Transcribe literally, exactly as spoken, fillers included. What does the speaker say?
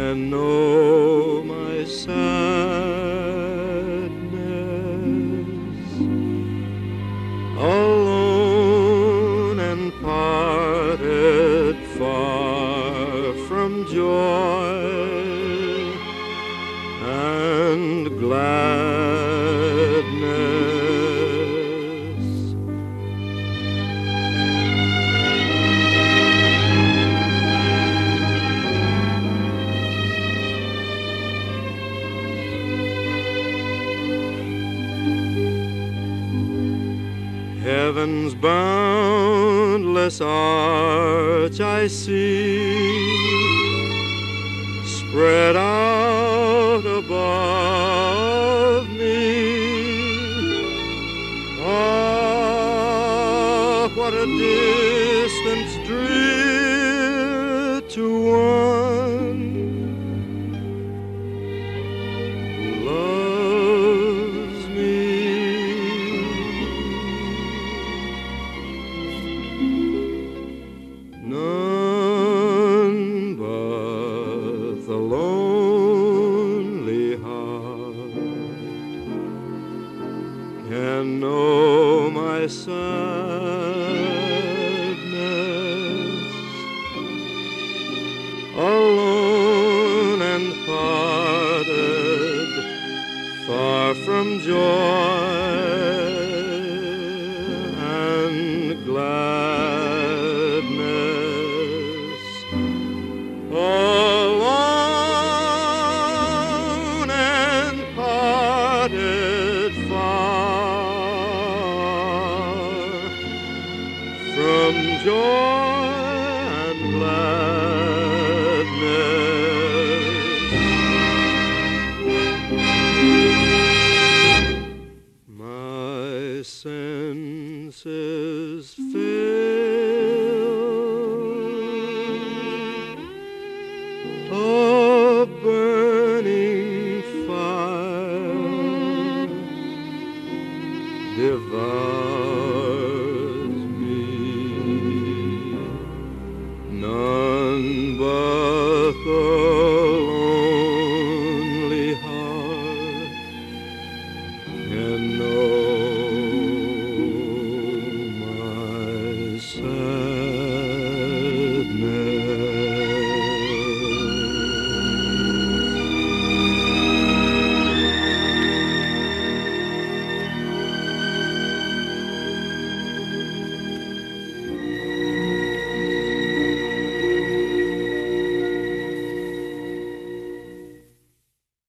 can know my sadness, alone and parted, far from joy and gladness. Heaven's boundless arch I see, spread out above me. Ah, what a distance drear to one who loves me. None but the lonely heart can know my sadness, alone and parted, far from joy and gladness. Alone and parted, far from joy and gladness. My senses fail. Oh,